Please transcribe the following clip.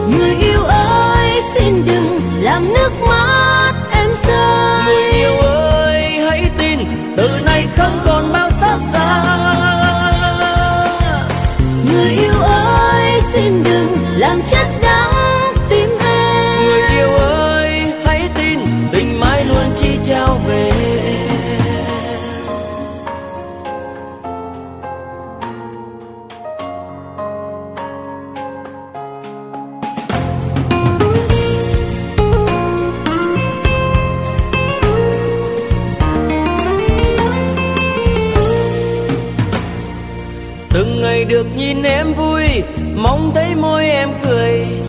Người yêu ơi xin đừng làm nước mắt em rơi. Người yêu ơi hãy tin, từ nay không còn bao xót xa. Người yêu ơi xin đừng làm chết đắng tim em. Người yêu ơi hãy tin, tình mãi luôn chỉ trao về. Từng ngày được nhìn em vui, mong thấy